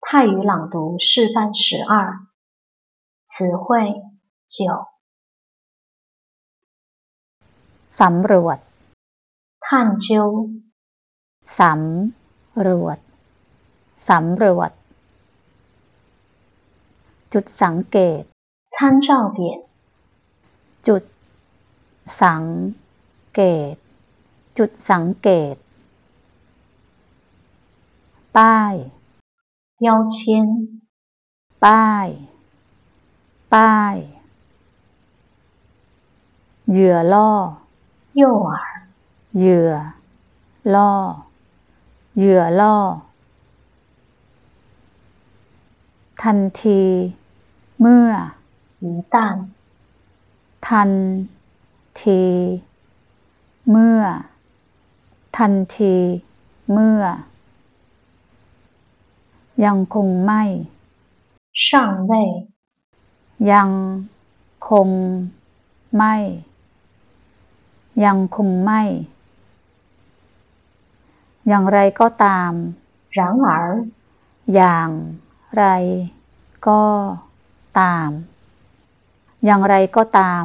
泰语朗读示范12词汇9 สำรวจ探究สำรวจสำรวจจุดสังเกต参照点จุดสังเกตจุดสังเกตป้าย标签ป้ายป้ายเหยื่อล่อ诱饵เหยื่อล่อเหยื่อล่อทันทีเมื่อ一旦ทันทีเมื่อทันทีเมื่อยังคงไม่尚未ยังคงไม่ยังคงไม่อย่างไรก็ตาม然而อย่างไรก็ตามอย่างไรก็ตาม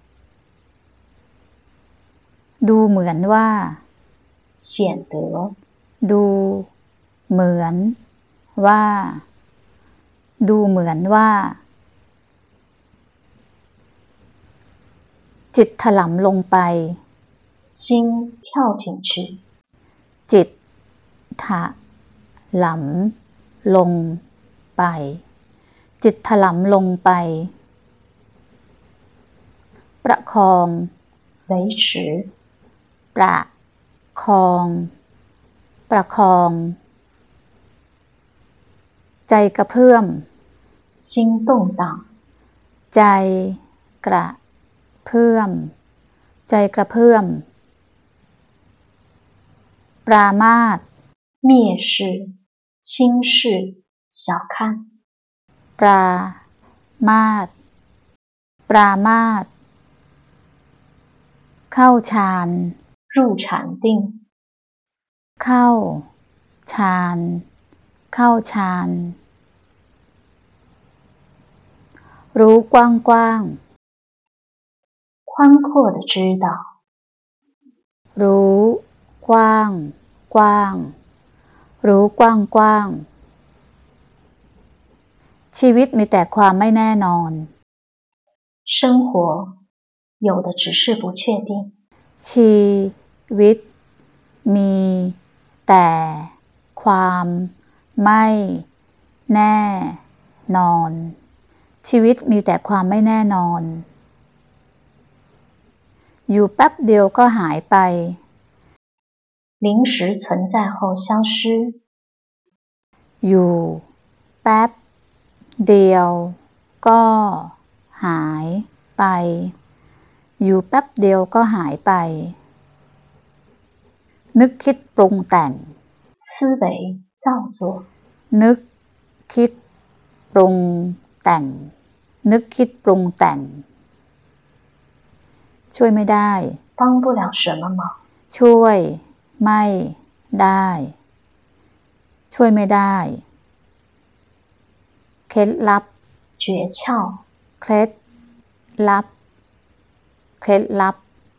ดูเหมือนว่า显得ดูเหมือนว่าดูเหมือนว่าจิตถลำลงไป心跳进去จิตถลำลงไปจิตถลำลงไปประคอง维持ประคองประคองใจกระเพื่อม心动荡ใจกระเพื่อมใจกระเพื่อมปรามาส蔑视轻视小看ปรามาสปรามาสเข้าฌาน入禅定เข้าฌานเข้าฌานรู้กว้างกว้าง宽阔的知道รู้กว้างกว้างรู้กว้างกว้างชีวิตมีแต่ความไม่แน่นอน生活有的只是不确定ชีวิตมีแต่ความไม่แน่นอนชีวิตมีแต่ความไม่แน่นอนอยู่แป๊บเดียวก็หายไป临时存在后消失อยู่แป๊บเดียวก็หายไปอยู่แป๊บเดียวก็หายไปนึกคิดปรุงแต่ง思维造作นึกคิดปรุงแต่งนึกคิดปรุงแต่งช่วยไม่ได้帮不了什么忙ช่วยไม่ได้ช่วยไม่ได้เคล็ดลับ诀窍เคล็ดลับเคล็ดลับ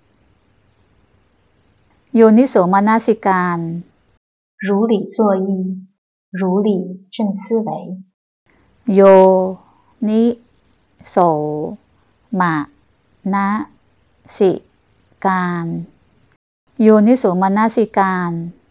โยนิโสมนสิการ如理作意如理正思维โยนิโสมนสิการโยนิโสมนสิการ